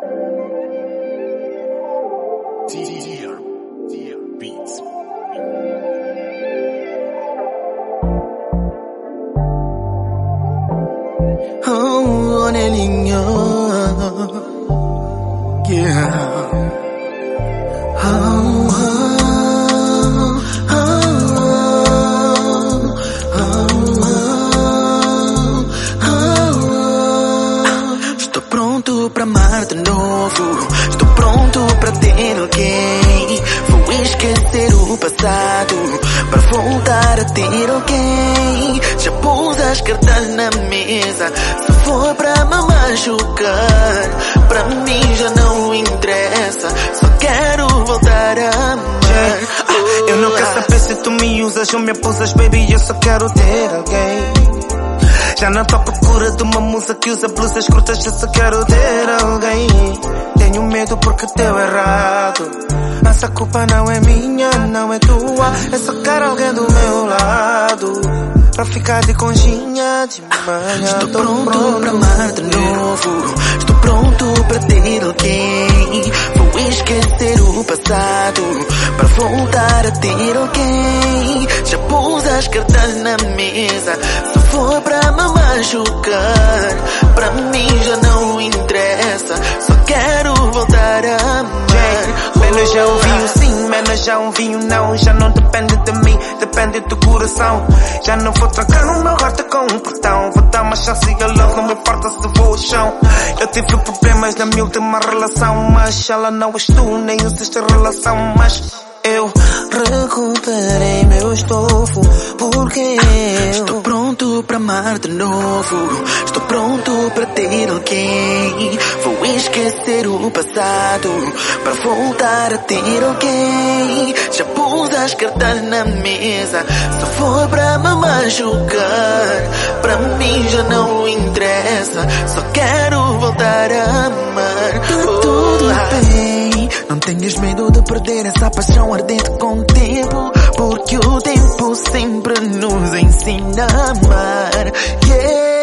Dear Beats. Oh, Nelinho. Yeah. Estou pronto pra amar de novo. Estou pronto pra ter alguém. Vou esquecer o passado para voltar a ter alguém. Já pus as cartas na mesa. Se for pra me machucar, pra mim já não interessa. Só quero voltar a amar. Eu não quero saber se tu me usas ou me abusas, baby, eu só quero ter alguém. Já não tô à procura de uma musa que usa blusas curtas, eu só quero ter alguém. Tenho medo porque deu errado, mas a culpa não é minha, não é tua. Eu só quero alguém do meu lado, pra ficar de conchinha de manhã. Estou pronto pra amar de novo. Estou pronto pra ter alguém. Vou esquecer o passado para voltar a ter alguém. Já pus as cartas na mesa. Se for pra me machucar, pra mim já não interessa. Só quero voltar a amar. Menos já um vinho sim, menos já um vinho não. Já não depende de mim, depende do coração. Já não vou trocar o meu heart com um portão. Vou dar uma chance e ela não me importa se vou ao chão. Eu tive problemas na minha última relação, mas ela não és tu, nem existe relação. Mas eu recuperei meu estofo, porque estou pronto pra amar de novo. Estou pronto pra ter alguém. Vou esquecer o passado para voltar a ter alguém. Já pus as cartas na mesa. Se for pra me machucar, pra mim já não interessa. Só quero voltar a amar. Tá tudo bem, não tenhas medo de perder essa paixão ardente com o tempo, porque o tempo sempre nos ensina a amar. Yeah.